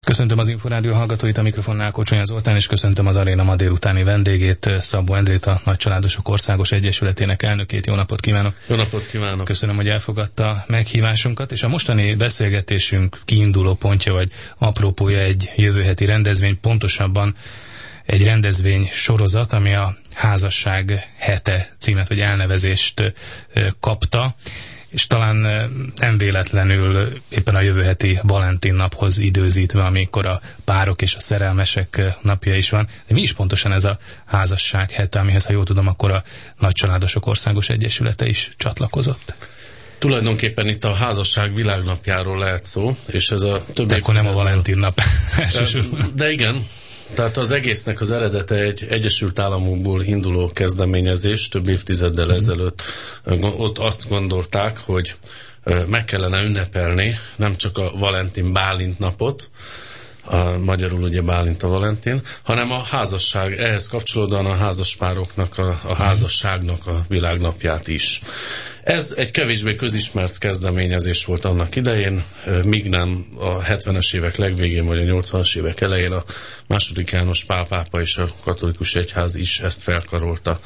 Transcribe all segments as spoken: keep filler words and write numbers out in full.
Köszöntöm az Inforádió hallgatóit, a mikrofonnál Kocsonya Zoltán, és köszöntöm az aréna ma délutáni vendégét, Szabó Endrét, a Nagycsaládosok Országos Egyesületének elnökét. Jó napot kívánok! Jó napot kívánok! Köszönöm, hogy elfogadta meghívásunkat, és a mostani beszélgetésünk kiinduló pontja, vagy apropója egy jövő heti rendezvény, pontosabban egy rendezvény sorozat, ami a Házasság hete címet, vagy elnevezést kapta, és talán nem véletlenül éppen a jövő heti Valentin naphoz időzítve, amikor a párok és a szerelmesek napja is van. De mi is pontosan ez a Házasság hete, amihez, ha jól tudom, akkor a Nagycsaládosok Országos Egyesülete is csatlakozott? Tulajdonképpen itt a házasság világnapjáról lehet szó, és ez a több De akkor nem a Valentin nap. De igen. Tehát az egésznek az eredete egy Egyesült Államokból induló kezdeményezés, több évtizeddel ezelőtt. Ott azt gondolták, hogy meg kellene ünnepelni nem csak a Valentin Bálint napot, a magyarul ugye Bálint a Valentin, hanem a házasság, ehhez kapcsolódóan a házaspároknak, a, a házasságnak a világnapját is. Ez egy kevésbé közismert kezdeményezés volt annak idején, míg nem a hetvenes évek legvégén, vagy a nyolcvanas évek elején a második János Pál pápa és a katolikus egyház is ezt felkarolta.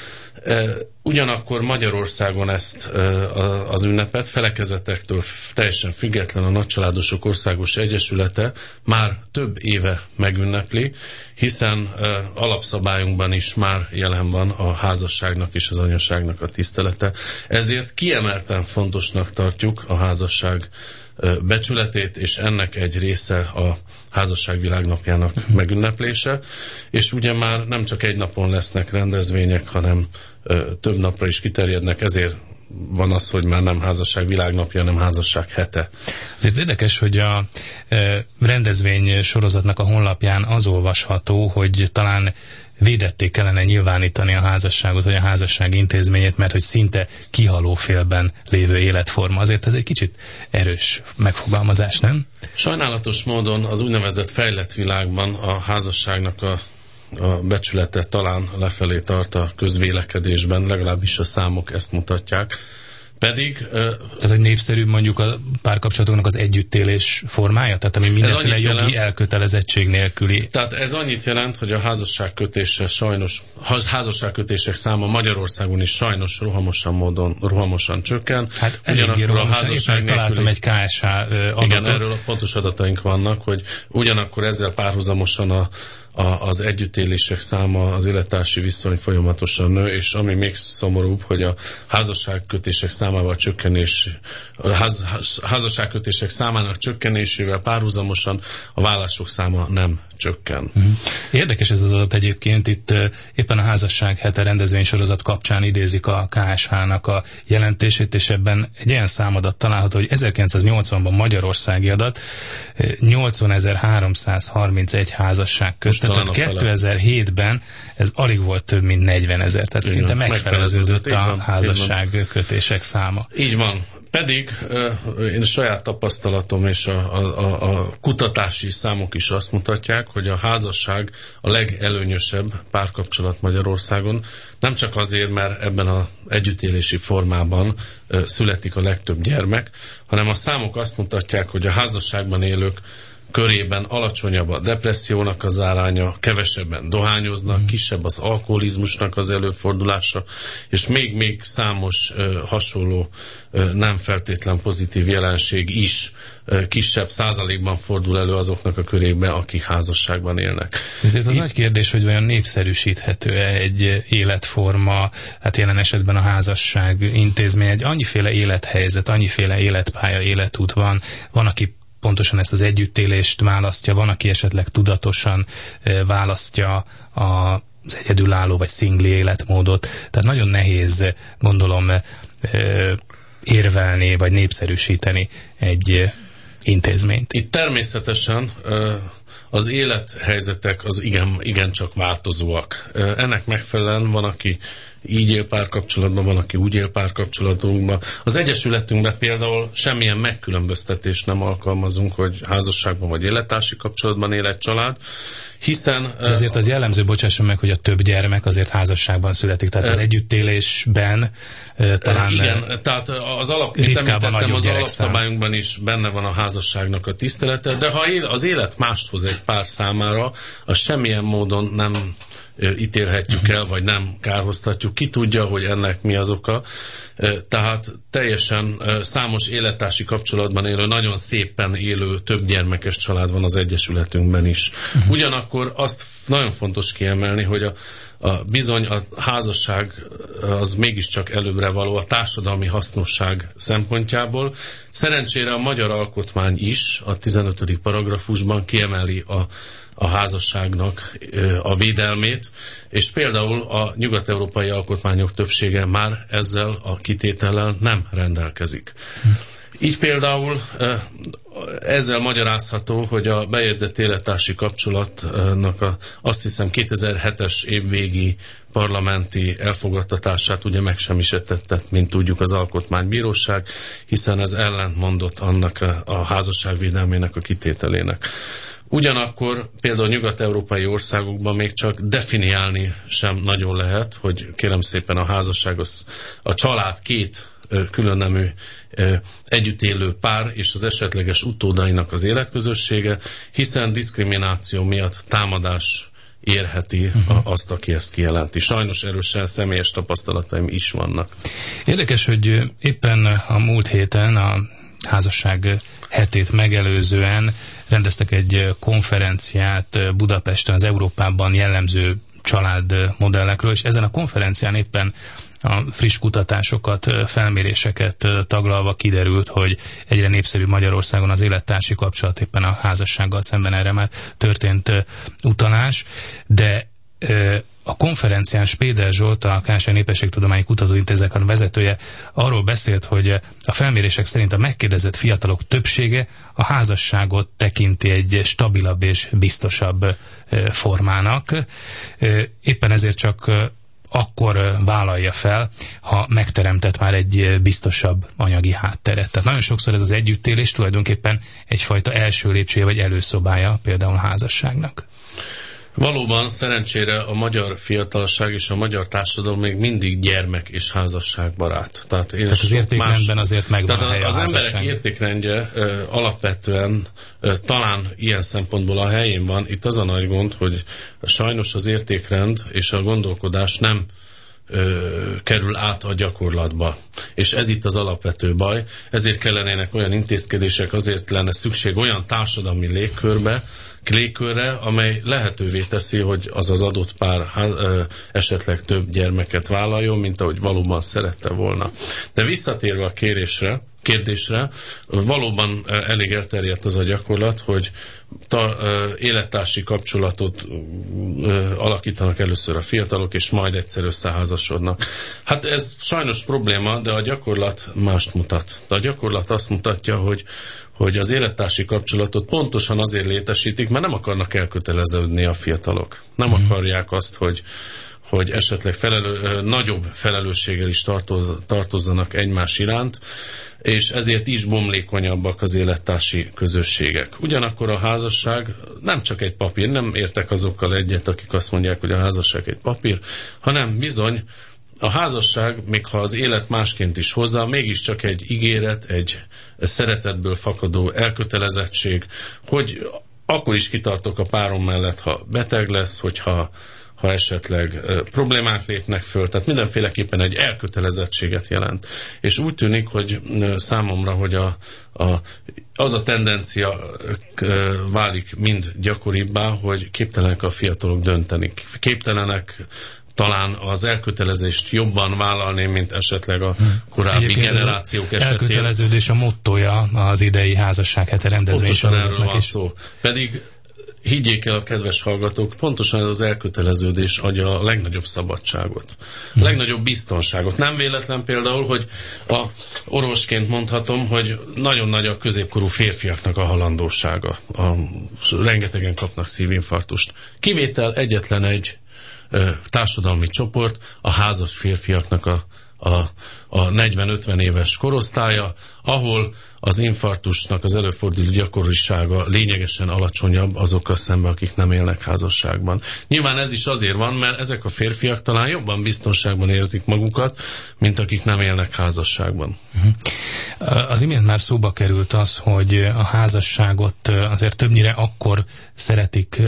Ugyanakkor Magyarországon ezt az ünnepet felekezetektől teljesen független a Nagycsaládosok Országos Egyesülete már több éve megünnepli, hiszen alapszabályunkban is már jelen van a házasságnak és az anyaságnak a tisztelete. Ezért kiemelten fontosnak tartjuk a házasság becsületét, és ennek egy része a Házasság világnapjának megünneplése, és ugye már nem csak egy napon lesznek rendezvények, hanem ö, több napra is kiterjednek, ezért van az, hogy már nem Házasság világnapja, hanem Házasság hete. Azért érdekes, hogy a e, rendezvény sorozatnak a honlapján az olvasható, hogy talán védetté kellene nyilvánítani a házasságot, vagy a házasság intézményét, mert hogy szinte kihaló félben lévő életforma. Azért ez egy kicsit erős megfogalmazás, nem? Sajnálatos módon az úgynevezett fejlett világban a házasságnak a, a becsülete talán lefelé tart a közvélekedésben, legalábbis a számok ezt mutatják. Pedig... Tehát, hogy népszerűbb mondjuk a párkapcsolatoknak az együttélés formája? Tehát, ami mindenféle jogi jelent, elkötelezettség nélküli. Tehát ez annyit jelent, hogy a házasságkötése sajnos, házasságkötések száma Magyarországon is sajnos rohamosan módon, rohamosan csökken. Hát ugyanakkor a házasság nélküli... találtam egy ká es há adatot. Igen, erről a pontos adataink vannak, hogy ugyanakkor ezzel párhuzamosan a A, az együttélések száma, az élettársi viszony folyamatosan nő, és ami még szomorúbb, hogy a házasságkötések számával csökkenés, a ház, házasságkötések számának csökkenésével párhuzamosan a vállások száma nem csökken. Érdekes ez az adat egyébként, itt éppen a Házasság hete rendezvénysorozat kapcsán idézik a ká es há-nak a jelentését, és ebben egy olyan számadat található, hogy ezerkilencszáznyolcvanban magyarországi adat nyolcvanezer-háromszázharmincegy házasság kötött. Tehát kétezer-hétben ez alig volt több, mint negyvenezer, tehát igen, szinte megfeleződött a van, házasságkötések száma. Így van. Pedig uh, én a saját tapasztalatom és a, a, a kutatási számok is azt mutatják, hogy a házasság a legelőnyösebb párkapcsolat Magyarországon, nem csak azért, mert ebben az együttélési formában uh, születik a legtöbb gyermek, hanem a számok azt mutatják, hogy a házasságban élők körében alacsonyabb a depressziónak az aránya, kevesebben dohányoznak, mm. kisebb az alkoholizmusnak az előfordulása, és még-még számos uh, hasonló uh, nem feltétlen pozitív jelenség is uh, kisebb százalékban fordul elő azoknak a körében, akik házasságban élnek. Ezért az Itt... nagy kérdés, hogy vajon népszerűsíthető-e egy életforma, hát jelen esetben a házasság intézmény, egy annyiféle élethelyzet, annyiféle életpálya, életút van, van, aki pontosan ezt az együttélést választja, van, aki esetleg tudatosan e, választja a, az egyedülálló vagy szingli életmódot. Tehát nagyon nehéz, gondolom, e, érvelni vagy népszerűsíteni egy e, intézményt. Itt természetesen e, az élethelyzetek az igen, igencsak változóak. Ennek megfelelően van, aki így él párkapcsolatban, van, aki úgy él párkapcsolatunkban. Az Egyesületünkben például semmilyen megkülönböztetést nem alkalmazunk, hogy házasságban vagy élettársi kapcsolatban él egy család, hiszen... De azért az jellemző, bocsásson meg, hogy a több gyermek azért házasságban születik, tehát az együttélésben talán igen, tehát az alap, ritkában nagyobb az gyerekszám. alapszabályunkban is benne van a házasságnak a tisztelete, de ha az élet mást hoz egy pár számára, az semmilyen módon nem ítélhetjük uh-huh. el, vagy nem kárhoztatjuk. Ki tudja, hogy ennek mi az oka. Tehát teljesen számos élettársi kapcsolatban élő, nagyon szépen élő több gyermekes család van az Egyesületünkben is. Uh-huh. Ugyanakkor azt nagyon fontos kiemelni, hogy a, a bizony a házasság az mégiscsak előbbre való a társadalmi hasznosság szempontjából. Szerencsére a magyar alkotmány is a tizenötödik paragrafusban kiemeli a a házasságnak a védelmét, és például a nyugat-európai alkotmányok többsége már ezzel a kitétellel nem rendelkezik. Így például ezzel magyarázható, hogy a bejegyzett élettársi kapcsolatnak a, azt hiszem kétezer-hetes évvégi parlamenti elfogadtatását ugye megsemmisítette, mint tudjuk, az Alkotmánybíróság, hiszen ez ellentmondott annak a, a házasság védelmének a kitételének. Ugyanakkor például nyugat-európai országokban még csak definiálni sem nagyon lehet, hogy kérem szépen a házasság, az, a család két különnemű együtt élő pár és az esetleges utódainak az életközössége, hiszen diszkrimináció miatt támadás érheti uh-huh. azt, aki ezt kijelenti. Sajnos erősen személyes tapasztalataim is vannak. Érdekes, hogy éppen a múlt héten a házasság hetét megelőzően rendeztek egy konferenciát Budapesten az Európában jellemző családmodellekről, és ezen a konferencián éppen a friss kutatásokat, felméréseket taglalva kiderült, hogy egyre népszerűbb Magyarországon az élettársi kapcsolat, éppen a házassággal szemben erre már történt utalás, de a konferencián Spéder Zsolt, a ká es Népességtudományi Kutatóintézetnek a vezetője arról beszélt, hogy a felmérések szerint a megkérdezett fiatalok többsége a házasságot tekinti egy stabilabb és biztosabb formának. Éppen ezért csak akkor vállalja fel, ha megteremtett már egy biztosabb anyagi hátteret. Tehát nagyon sokszor ez az együttélés tulajdonképpen egyfajta első lépcsője vagy előszobája például a házasságnak. Valóban szerencsére a magyar fiatalság és a magyar társadalom még mindig gyermek és házasságbarát. Tehát, én Tehát az értékrendben más, azért megvan tehát a helye az a emberek értékrendje ö, alapvetően ö, talán ilyen szempontból a helyén van. Itt az a nagy gond, hogy sajnos az értékrend és a gondolkodás nem Ö, kerül át a gyakorlatba. És ez itt az alapvető baj. Ezért kellenének olyan intézkedések, azért lenne szükség olyan társadalmi légkörbe, légkörre, amely lehetővé teszi, hogy az az adott pár ö, esetleg több gyermeket vállaljon, mint ahogy valóban szerette volna. De visszatérve a kérésre, kérdésre, valóban elég elterjedt az a gyakorlat, hogy ta, élettársi kapcsolatot alakítanak először a fiatalok, és majd egyszer összeházasodnak. Hát ez sajnos probléma, de a gyakorlat mást mutat. De a gyakorlat azt mutatja, hogy hogy az élettársi kapcsolatot pontosan azért létesítik, mert nem akarnak elköteleződni a fiatalok. Nem uh-huh. akarják azt, hogy hogy esetleg felelő, nagyobb felelősséggel is tartoz, tartozzanak egymás iránt, és ezért is bomlékonyabbak az élettársi közösségek. Ugyanakkor a házasság nem csak egy papír, nem értek azokkal egyet, akik azt mondják, hogy a házasság egy papír, hanem bizony a házasság, még ha az élet másként is hozzá, mégiscsak egy ígéret, egy szeretetből fakadó elkötelezettség, hogy akkor is kitartok a párom mellett, ha beteg lesz, hogyha ha esetleg problémák lépnek föl, tehát mindenféleképpen egy elkötelezettséget jelent. És úgy tűnik, hogy számomra, hogy a, a, az a tendencia válik mind gyakoribbá, hogy képtelenek a fiatalok dönteni. Képtelenek talán az elkötelezést jobban vállalni, mint esetleg a korábbi Egyébként generációk esetén. Elköteleződés a mottója az idei házasság hete rendezvény sorozatnak is. Szó. Pedig higgyék el a kedves hallgatók, pontosan ez az elköteleződés adja a legnagyobb szabadságot, a legnagyobb biztonságot. Nem véletlen például, hogy a orvosként mondhatom, hogy nagyon nagy a középkorú férfiaknak a halandósága. A, rengetegen kapnak szívinfarktust. Kivétel egyetlen egy ö, társadalmi csoport, a házas férfiaknak a, a, a negyven-ötven éves korosztálya, ahol az infarktusnak az előforduló gyakorisága lényegesen alacsonyabb azokkal szemben, akik nem élnek házasságban. Nyilván ez is azért van, mert ezek a férfiak talán jobban biztonságban érzik magukat, mint akik nem élnek házasságban. Uh-huh. Az imént már szóba került az, hogy a házasságot azért többnyire akkor szeretik,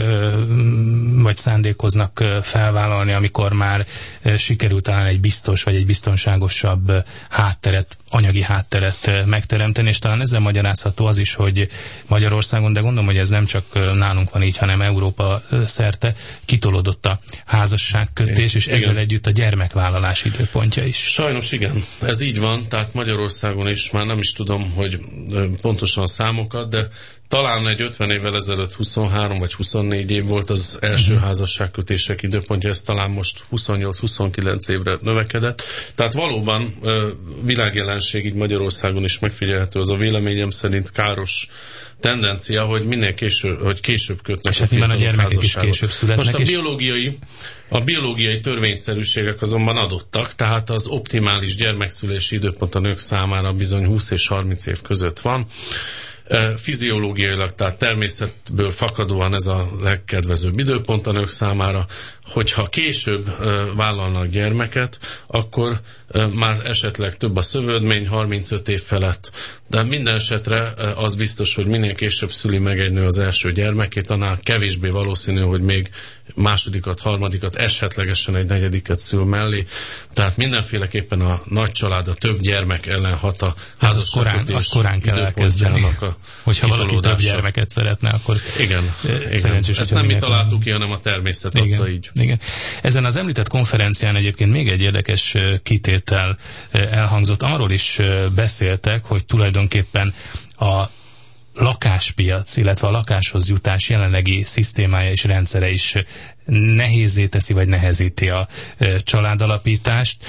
vagy szándékoznak felvállalni, amikor már sikerült talán egy biztos, vagy egy biztonságosabb hátteret, anyagi hátteret megteremteni, és talán ezzel magyarázható az is, hogy Magyarországon, de gondolom, hogy ez nem csak nálunk van így, hanem Európa szerte kitolódott a házasságkötés, és ezzel igen. együtt a gyermekvállalás időpontja is. Sajnos igen, ez így van, tehát Magyarországon is, már nem is tudom, hogy pontosan a számokat, de talán egy ötven évvel ezelőtt huszonhárom vagy huszonnégy év volt az első uh-huh. házasságkötések időpontja, ez talán most huszonnyolc-huszonkilenc évre növekedett. Tehát valóban világjelenség így Magyarországon is megfigyelhető, az a véleményem szerint káros tendencia, hogy minél később, hogy később kötnek és a fiatalok a gyermekek is később születnek. Most a biológiai, a biológiai törvényszerűségek azonban adottak, tehát az optimális gyermekszülési időpont a nők számára bizony húsz és harminc év között van. Fiziológiailag, tehát természetből fakadóan ez a legkedvezőbb időpont a nők számára. Hogyha később vállalnak gyermeket, akkor már esetleg több a szövődmény, harmincöt év felett. De minden esetre az biztos, hogy minél később szüli meg egy nő az első gyermekét, annál kevésbé valószínű, hogy még másodikat, harmadikat, esetlegesen egy negyediket szül mellé. Tehát mindenféleképpen a nagy család, a több gyermek ellen hat a házasságkötés. Az korán kell elkezdeni. Hogyha valaki több gyermeket szeretne, akkor igen, igen. Ezt nem mi találtuk ki, hanem a természet igen, adta így. Igen. Ezen az említett konferencián egyébként még egy érdekes kitétel elhangzott. Arról is beszéltek, hogy tulajdonképpen a lakáspiac, illetve a lakáshoz jutás jelenlegi szisztémája és rendszere is nehézzé teszi, vagy nehezíti a családalapítást.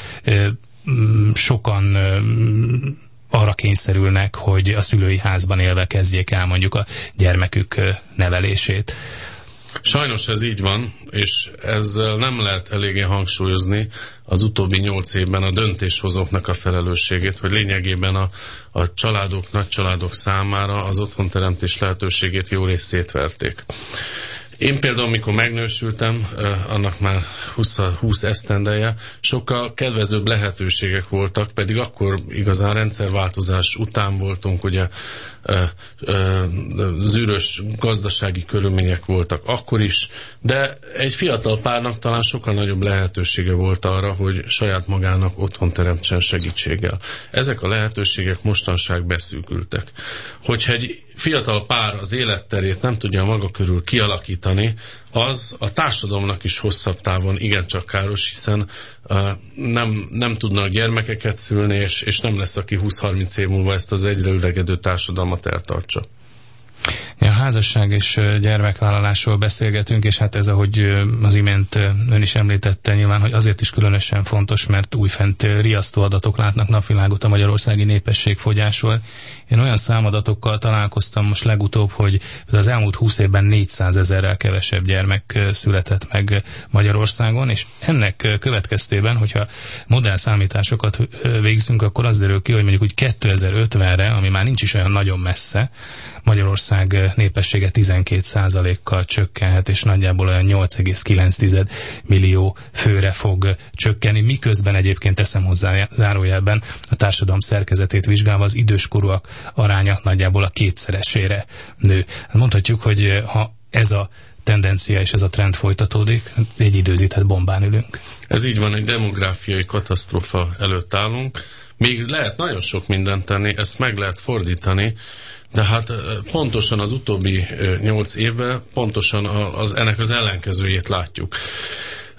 Sokan arra kényszerülnek, hogy a szülői házban élve kezdjék el mondjuk a gyermekük nevelését. Sajnos ez így van, és ezzel nem lehet eléggé hangsúlyozni az utóbbi nyolc évben a döntéshozóknak a felelősségét, hogy lényegében a, a családok, nagy családok számára az otthonteremtés lehetőségét jó részt szétverték. Én például, amikor megnősültem, annak már húsz, húsz esztendeje, sokkal kedvezőbb lehetőségek voltak, pedig akkor igazán rendszerváltozás után voltunk, ugye zűrös gazdasági körülmények voltak akkor is, de egy fiatal párnak talán sokkal nagyobb lehetősége volt arra, hogy saját magának otthon teremtsen segítséggel. Ezek a lehetőségek mostanság beszűkültek. Hogyha egy fiatal pár az életterét nem tudja maga körül kialakítani, az a társadalomnak is hosszabb távon igencsak káros, hiszen uh, nem, nem tudnak gyermekeket szülni, és, és nem lesz, aki húsz-harminc év múlva ezt az egyre üregedő társadalmat eltartsa. A házasság és gyermekvállalásról beszélgetünk, és hát ez, ahogy az imént ön is említette, nyilván, hogy azért is különösen fontos, mert újfent riasztó adatok látnak napvilágot a magyarországi népességfogyásról. Én olyan számadatokkal találkoztam most legutóbb, hogy az elmúlt húsz évben négyszázezerrel kevesebb gyermek született meg Magyarországon, és ennek következtében, hogyha modern számításokat végzünk, akkor az derül ki, hogy mondjuk úgy kétezer-ötvenre, ami már nincs is olyan nagyon messze, Magyarország népessége tizenkét százalékkal csökkenhet, és nagyjából olyan nyolc egész kilenc millió főre fog csökkenni, miközben egyébként teszem hozzá zárójelben a társadalom szerkezetét vizsgálva az időskorúak aránya nagyjából a kétszeresére nő. Mondhatjuk, hogy ha ez a tendencia és ez a trend folytatódik, egy időzített bombán ülünk. Ez így van, egy demográfiai katasztrófa előtt állunk. Még lehet nagyon sok mindent tenni, ezt meg lehet fordítani, de hát pontosan az utóbbi nyolc évben pontosan az, ennek az ellenkezőjét látjuk.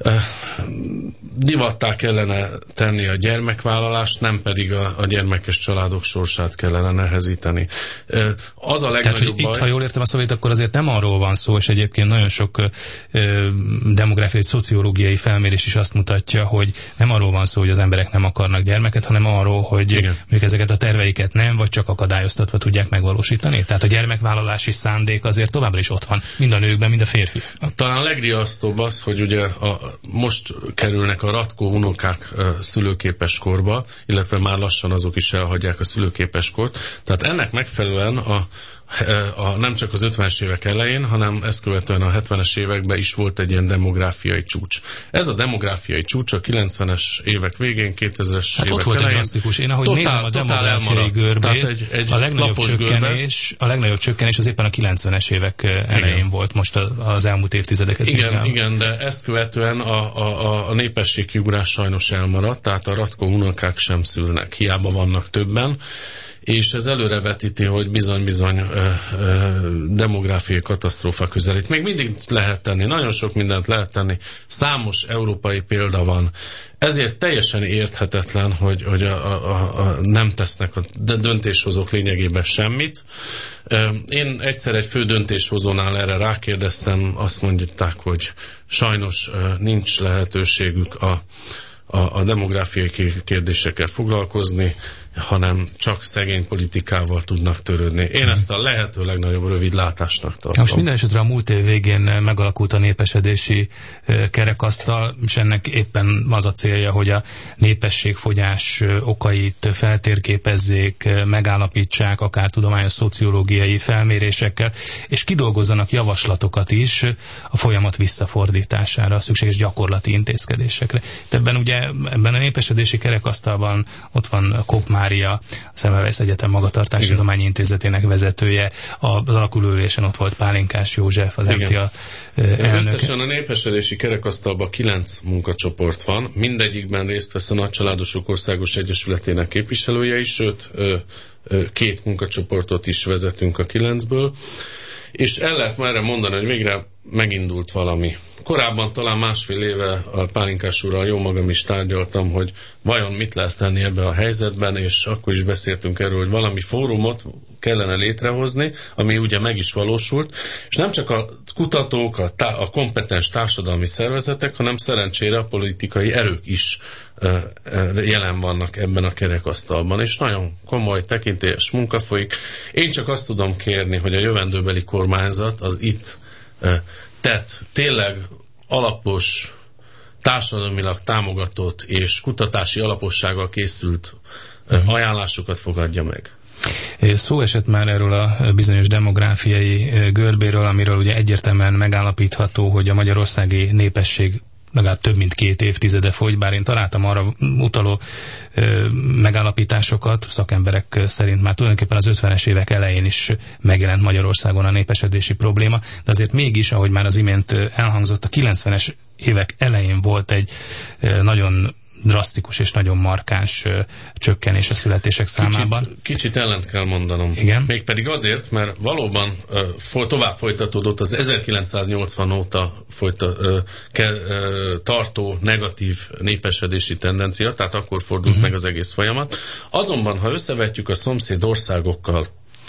divattá kellene tenni a gyermekvállalást, nem pedig a, a gyermekes családok sorsát kellene nehezíteni. Az a legnagyobb Tehát, hogy baj... itt, ha jól értem a szavait, akkor azért nem arról van szó, és egyébként nagyon sok ö, demográfiai, szociológiai felmérés is azt mutatja, hogy nem arról van szó, hogy az emberek nem akarnak gyermeket, hanem arról, hogy Igen. ők ezeket a terveiket nem, vagy csak akadályoztatva tudják megvalósítani. Tehát a gyermekvállalási szándék azért továbbra is ott van, mind a nőkben, mind a férfi. Talán a legriasztóbb az, hogy ugye a, most kerülnek a ratkó unokák szülőképes korba, illetve már lassan azok is elhagyják a szülőképes kort. Tehát ennek megfelelően a, a, nem csak az ötvenes évek elején, hanem ezt követően a hetvenes években is volt egy ilyen demográfiai csúcs. Ez a demográfiai csúcs a kilencvenes évek végén, kétezres hát évek ott volt elején. egy drasztikus. Én ahogy totál, nézem a demográfiai görbét, egy, egy a legnagyobb csökkenés, a legnagyobb csökkenés az éppen a kilencvenes évek elején igen. volt most az elmúlt évtizedeket igen, vizsgálva. Igen, de ezt követően a, a, a népességkiugrás sajnos elmaradt, tehát a ratkó unokák sem szülnek, hiába vannak többen, és ez előrevetíti, hogy bizony-bizony demográfiai katasztrófa közelít. Még mindig lehet tenni, nagyon sok mindent lehet tenni, számos európai példa van. Ezért teljesen érthetetlen, hogy, hogy a, a, a, nem tesznek a döntéshozók lényegében semmit. Én egyszer egy fő döntéshozónál erre rákérdeztem, azt mondták, hogy sajnos nincs lehetőségük a A, a demográfiai kérdésekkel foglalkozni, hanem csak szegény politikával tudnak törődni. Én ezt a lehető legnagyobb rövidlátásnak tartom. Most minden esetre a múlt év végén megalakult a népesedési kerekasztal, és ennek éppen az a célja, hogy a népességfogyás okait feltérképezzék, megállapítsák, akár tudományos szociológiai felmérésekkel, és kidolgozzanak javaslatokat is a folyamat visszafordítására, a szükséges gyakorlati intézkedésekre. Ebben ugye ebben a népesedési kerekasztalban ott van Kopp Mária, a Semmelweis Egyetem Magatartási Tudományi Intézetének vezetője, az alakulóülésen ott volt Pálinkás József, az em té á elnöke. Összesen a népesedési kerekasztalban kilenc munkacsoport van, mindegyikben részt vesz a Nagycsaládosok Országos Egyesületének képviselője is, sőt két munkacsoportot is vezetünk a kilencből, és el lehet már erre mondani, hogy végre megindult valami. Korábban talán másfél éve a Pálinkás úrral jó magam is tárgyaltam, hogy vajon mit lehet tenni ebbe a helyzetben, és akkor is beszéltünk erről, hogy valami fórumot kellene létrehozni, ami ugye meg is valósult, és nem csak a kutatók, a, tá- a kompetens társadalmi szervezetek, hanem szerencsére a politikai erők is uh, uh, jelen vannak ebben a kerekasztalban, és nagyon komoly, tekintélyes munka folyik. Én csak azt tudom kérni, hogy a jövendőbeli kormányzat az itt uh, tett tényleg alapos, társadalmilag támogatott és kutatási alapossággal készült uh, ajánlásokat fogadja meg. Szó esett már erről a bizonyos demográfiai görbéről, amiről ugye egyértelműen megállapítható, hogy a magyarországi népesség legalább több mint két évtizede fogy, bár én találtam arra utaló ö, megállapításokat, szakemberek szerint már tulajdonképpen az ötvenes évek elején is megjelent Magyarországon a népesedési probléma, de azért mégis, ahogy már az imént elhangzott, a kilencvenes évek elején volt egy ö, nagyon drasztikus és nagyon markáns ö, csökkenés a születések számában. Kicsit, kicsit ellent kell mondanom. Igen? Mégpedig azért, mert valóban ö, fo- tovább folytatódott az ezerkilencszáznyolcvan óta folyta, ö, ke, ö, tartó negatív népesedési tendencia, tehát akkor fordult uh-huh. meg az egész folyamat. Azonban, ha összevetjük a szomszéd országokkal,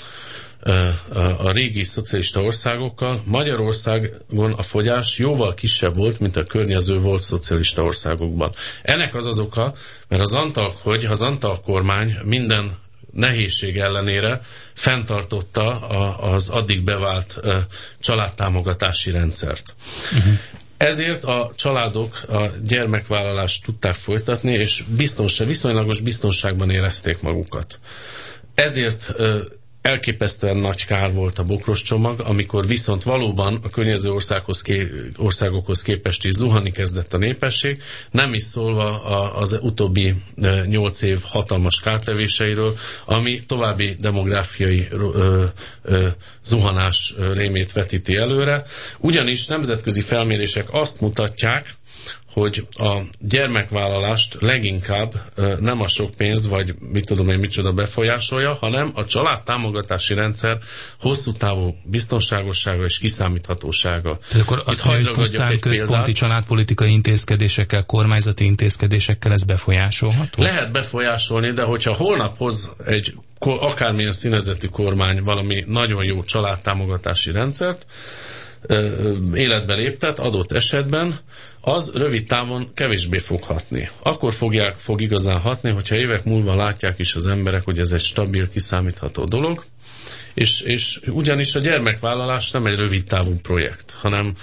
a régi szocialista országokkal, Magyarországon a fogyás jóval kisebb volt, mint a környező volt szocialista országokban. Ennek az az oka, mert az Antal, hogy az Antal kormány minden nehézség ellenére fenntartotta a, az addig bevált uh, családtámogatási rendszert. Uh-huh. Ezért a családok a gyermekvállalást tudták folytatni, és biztonság, viszonylagos biztonságban érezték magukat. Ezért uh, elképesztően nagy kár volt a bokros csomag, amikor viszont valóban a környező országhoz ké, országokhoz képest is zuhanni kezdett a népesség, nem is szólva a, az utóbbi nyolc év hatalmas kártevéseiről, ami további demográfiai ö, ö, zuhanás rémét vetíti előre. Ugyanis nemzetközi felmérések azt mutatják, hogy a gyermekvállalást leginkább nem a sok pénz, vagy mit tudom én micsoda befolyásolja, hanem a családtámogatási rendszer hosszú távú biztonságossága és kiszámíthatósága. Tehát akkor azt mondja, hogy pusztán központi példát. Családpolitikai intézkedésekkel, kormányzati intézkedésekkel ez befolyásolható? Lehet befolyásolni, de hogyha holnap hoz egy akármilyen színezetű kormány valami nagyon jó családtámogatási rendszert, életbe léptet adott esetben, az rövid távon kevésbé fog hatni. Akkor fogják, fog igazán hatni, hogyha évek múlva látják is az emberek, hogy ez egy stabil, kiszámítható dolog, és, és ugyanis a gyermekvállalás nem egy rövid távú projekt, hanem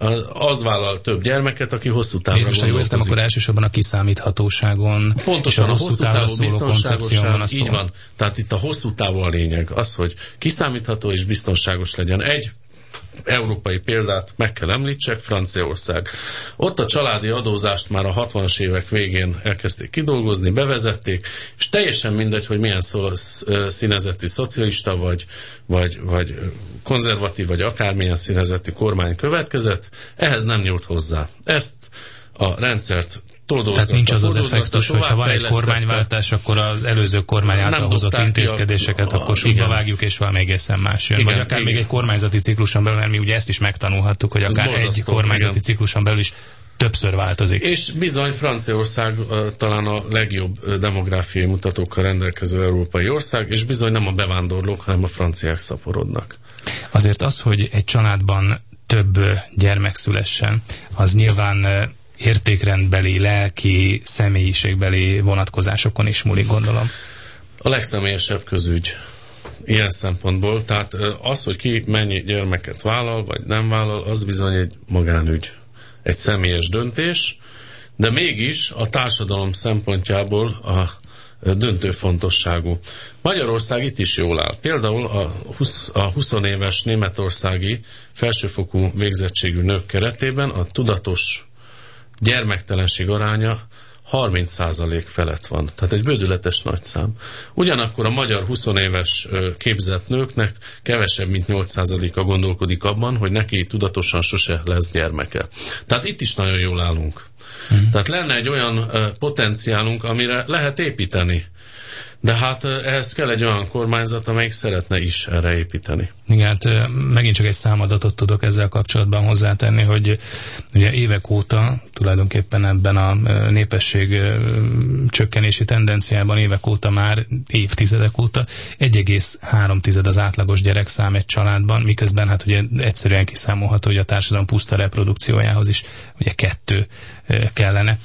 az vállal több gyermeket, aki hosszú távra gondolkozik. Én most értem, akkor elsősorban a kiszámíthatóságon, pontosan és a, a hosszú távú biztonságosság, így van. Tehát itt a hosszú távú a lényeg, az, hogy kiszámítható és biztonságos legyen. Egy európai példát meg kell említsek, Franciaország. Ott a családi adózást már a hatvanas évek végén elkezdték kidolgozni, bevezették, és teljesen mindegy, hogy milyen színezetű szocialista, vagy, vagy, vagy konzervatív, vagy akármilyen színezetű kormány következett, ehhez nem nyúlt hozzá. Ezt a rendszert Tehát nincs az az effektus, hogy ha van egy kormányváltás, akkor az előző kormány által hozott intézkedéseket, a, a, akkor sútba vágjuk, és valami egészen más jön. Igen, vagy akár igen. még egy kormányzati cikluson belül, mert mi ugye ezt is megtanulhattuk, hogy akár egy kormányzati igen. cikluson belül is többször változik. És bizony Franciaország talán a legjobb demográfiai mutatókkal rendelkező európai ország, és bizony nem a bevándorlók, hanem a franciák szaporodnak. Azért az, hogy egy családban több gyermek szülessen, az nyilván értékrendbeli, lelki, személyiségbeli vonatkozásokon is múlik, gondolom. A legszemélyesebb közügy ilyen szempontból. Tehát az, hogy ki mennyi gyermeket vállal, vagy nem vállal, az bizony egy magánügy. Egy személyes döntés, de mégis a társadalom szempontjából a döntő fontosságú. Magyarország itt is jól áll. Például a, húsz, a húsz éves németországi felsőfokú végzettségű nők keretében a tudatos gyermektelenség aránya harminc százalék felett van. Tehát egy bődületes nagy szám. Ugyanakkor a magyar húsz éves képzett nőknek kevesebb, mint nyolc százaléka gondolkodik abban, hogy neki tudatosan sose lesz gyermeke. Tehát itt is nagyon jól állunk. Mm. Tehát lenne egy olyan potenciálunk, amire lehet építeni. De hát ehhez kell egy olyan kormányzat, amelyik szeretne is erre építeni. Igen, hát megint csak egy számadatot tudok ezzel kapcsolatban hozzátenni, hogy ugye évek óta, tulajdonképpen ebben a népesség csökkenési tendenciában évek óta már, évtizedek óta egy egész három tized az átlagos gyerekszám egy családban, miközben hát ugye egyszerűen kiszámolható, hogy a társadalom puszta reprodukciójához is ugye kettő kellene.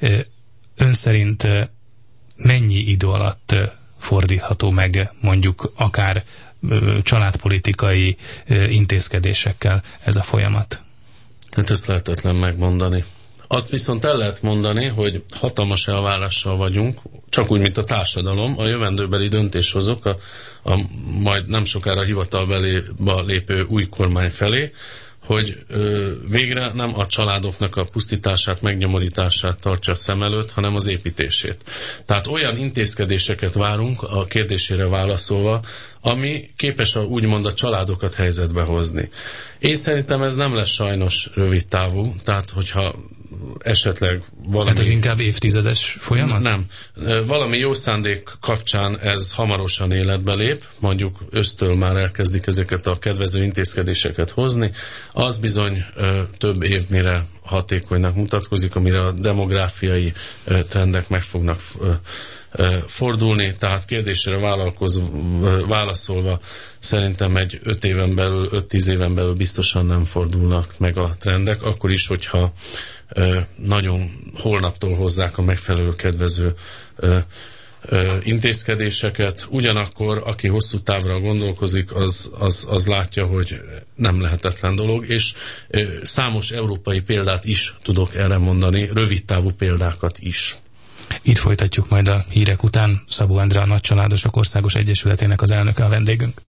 Ön szerint mennyi idő alatt fordítható meg mondjuk akár családpolitikai intézkedésekkel ez a folyamat? Hát ezt lehetetlen megmondani. Azt viszont el lehet mondani, hogy hatalmas elvárással vagyunk, csak úgy, mint a társadalom, a jövendőbeli döntéshozók, a, a majd nem sokára hivatalba lépő új kormány felé, hogy ö, végre nem a családoknak a pusztítását, megnyomorítását tartsa szem előtt, hanem az építését. Tehát olyan intézkedéseket várunk a kérdésére válaszolva, ami képes a, úgymond a családokat helyzetbe hozni. Én szerintem ez nem lesz sajnos rövid távú, tehát hogyha esetleg valami... Hát ez inkább évtizedes folyamat? Nem. Valami jó szándék kapcsán ez hamarosan életbe lép, mondjuk ősztől már elkezdik ezeket a kedvező intézkedéseket hozni, az bizony ö, több év mire hatékonynak mutatkozik, amire a demográfiai ö, trendek meg fognak ö, ö, fordulni, tehát kérdésre válaszolva szerintem egy öt éven belül, öt-tíz éven belül biztosan nem fordulnak meg a trendek, akkor is, hogyha ö, nagyon holnaptól hozzák a megfelelő kedvező ö, ö, intézkedéseket. Ugyanakkor, aki hosszú távra gondolkozik, az, az, az látja, hogy nem lehetetlen dolog, és ö, számos európai példát is tudok erre mondani, rövid távú példákat is. Itt folytatjuk majd a hírek után. Szabó Endre, a Nagycsaládosok Országos Egyesületének az elnöke a vendégünk.